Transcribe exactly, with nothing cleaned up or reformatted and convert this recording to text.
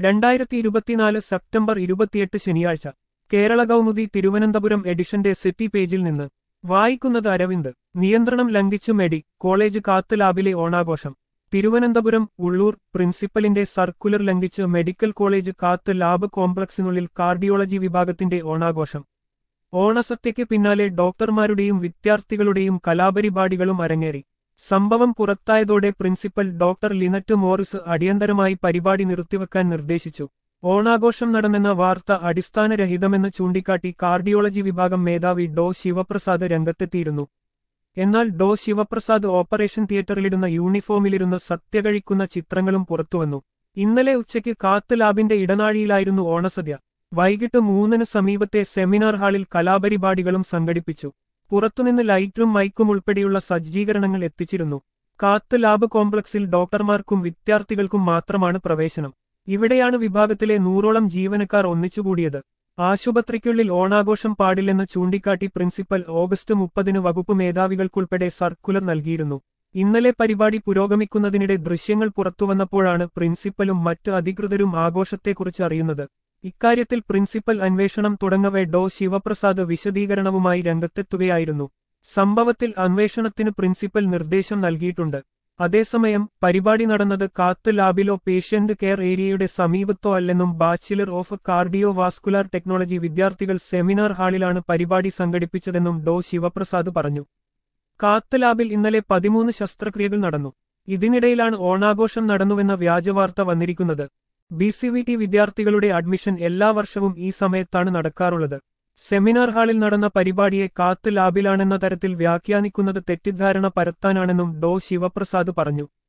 രണ്ടായിരത്തി ഇരുപത്തിനാല് സെപ്റ്റംബർ ഇരുപത്തിയെട്ട് ശനിയാഴ്ച കേരള കൗമുദി തിരുവനന്തപുരം എഡിഷന്റെ സിറ്റി പേജിൽ നിന്ന് വായിക്കുന്നത് അരവിന്ദ്. നിയന്ത്രണം ലംഘിച്ച് മെഡി കോളേജ് കാത്ത് ലാബിലെ ഓണാഘോഷം. തിരുവനന്തപുരം ഉള്ളൂർ പ്രിൻസിപ്പലിന്റെ സർക്കുലർ ലംഘിച്ച് മെഡിക്കൽ കോളേജ് കാത്ത് ലാബ് കോംപ്ലക്സിനുള്ളിൽ കാർഡിയോളജി വിഭാഗത്തിന്റെ ഓണാഘോഷം. ഓണസദ്യയ്ക്ക് പിന്നാലെ ഡോക്ടർമാരുടെയും വിദ്യാർത്ഥികളുടെയും കലാപരിപാടികളും അരങ്ങേറി. സംഭവം പുറത്തായതോടെ പ്രിൻസിപ്പൽ ഡോക്ടർ ലിനറ്റ് മോറിസ് അടിയന്തരമായി പരിപാടി നിർത്തിവെക്കാൻ നിർദ്ദേശിച്ചു. ഓണാഘോഷം നടന്നെന്ന വാർത്ത അടിസ്ഥാനരഹിതമെന്ന് ചൂണ്ടിക്കാട്ടി കാർഡിയോളജി വിഭാഗം മേധാവി ഡോ ശിവപ്രസാദ് രംഗത്തെത്തിയിരുന്നു. എന്നാൽ ഡോ ശിവപ്രസാദ് ഓപ്പറേഷൻ തിയേറ്ററിലിടുന്ന യൂണിഫോമിലിരുന്ന് സദ്യ കഴിക്കുന്ന ചിത്രങ്ങളും പുറത്തുവന്നു. ഇന്നലെ ഉച്ചയ്ക്ക് കാത്ത് ലാബിന്റെ ഇടനാഴിയിലായിരുന്നു ഓണസദ്യ. വൈകിട്ട് മൂന്നിന് സമീപത്തെ സെമിനാർ ഹാളിൽ കലാപരിപാടികളും സംഘടിപ്പിച്ചു. പുറത്തുനിന്ന് ലൈറ്റും മൈക്കും ഉൾപ്പെടെയുള്ള സജ്ജീകരണങ്ങൾ എത്തിച്ചിരുന്നു. കാത്ത് ലാബ് കോംപ്ലക്സിൽ ഡോക്ടർമാർക്കും വിദ്യാർത്ഥികൾക്കും മാത്രമാണ് പ്രവേശനം. ഇവിടെയാണ് വിഭാഗത്തിലെ നൂറോളം ജീവനക്കാർ ഒന്നിച്ചുകൂടിയത്. ആശുപത്രിക്കുള്ളിൽ ഓണാഘോഷം പാടില്ലെന്ന് ചൂണ്ടിക്കാട്ടി പ്രിൻസിപ്പൽ ഓഗസ്റ്റ് മുപ്പതിന് വകുപ്പ് മേധാവികൾക്കുൾപ്പെടെ സർക്കുലർ നൽകിയിരുന്നു. ഇന്നലെ പരിപാടി പുരോഗമിക്കുന്നതിനിടെ ദൃശ്യങ്ങൾ പുറത്തുവന്നപ്പോഴാണ് പ്രിൻസിപ്പലും മറ്റ് അധികൃതരും ആഘോഷത്തെക്കുറിച്ച് അറിയുന്നത്. ഇക്കാര്യത്തിൽ പ്രിൻസിപ്പൽ അന്വേഷണം തുടങ്ങവെ ഡോ ശിവപ്രസാദ് വിശദീകരണവുമായി രംഗത്തെത്തുകയായിരുന്നു. സംഭവത്തിൽ അന്വേഷണത്തിന് പ്രിൻസിപ്പൽ നിർദ്ദേശം നൽകിയിട്ടുണ്ട്. അതേസമയം പരിപാടി നടന്നത് കാത്ത് ലാബിലോ പേഷ്യന്റ് കെയർ ഏരിയയുടെ സമീപത്തോ അല്ലെന്നും bachelor of cardio vascular technology വിദ്യാർത്ഥികൾ സെമിനാർ ഹാളിലാണ് പരിപാടി സംഘടിപ്പിച്ചതെന്നും ഡോ ശിവപ്രസാദ് പറഞ്ഞു. കാത്ത് ലാബിൽ ഇന്നലെ പതിമൂന്ന് ശസ്ത്രക്രിയകൾ നടന്നു. ഇതിനിടയിലാണ് ഓണാഘോഷം നടന്നുവെന്ന വ്യാജവാർത്ത വന്നിരിക്കുന്നത്. ബി സി വി ടി വിദ്യാർത്ഥികളുടെ അഡ്മിഷൻ എല്ലാ വർഷവും ഈ സമയത്താണ് നടക്കാറുള്ളത്. സെമിനാർ ഹാളിൽ നടന്ന പരിപാടിയെ കാത്ത് ലാബിലാണെന്ന തരത്തിൽ വ്യാഖ്യാനിക്കുന്നത് തെറ്റിദ്ധാരണ പരത്താനാണെന്നും ഡോ ശിവപ്രസാദ് പറഞ്ഞു.